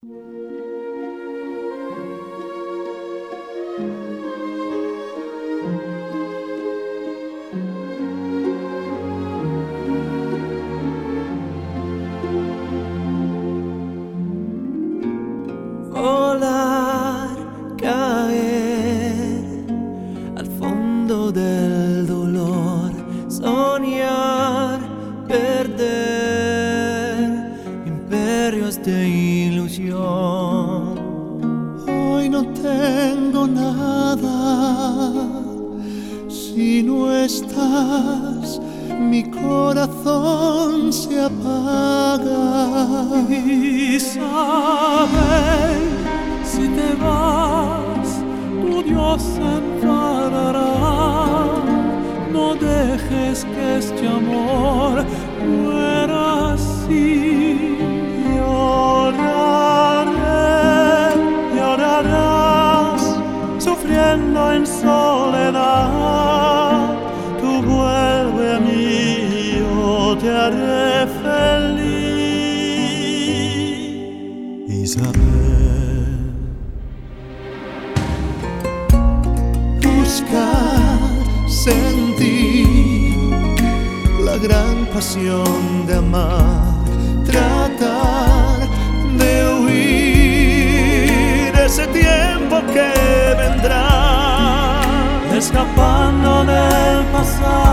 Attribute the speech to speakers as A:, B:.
A: Volar, caer al fondo del dolor, soñar, perder imperios de ilusión.
B: Hoy no tengo nada, si no estás, mi corazón se apaga.
C: Y sabes, si te vas, tu Dios se enfadará. No dejes que este amor muera así. Llorarás, sufriendo en soledad. Tú vuelve a mí, yo te haré feliz.
B: Isabel, buscar, sentir la gran pasión de amar, tratar de huir ese tiempo que vendrá,
C: escapando del pasado.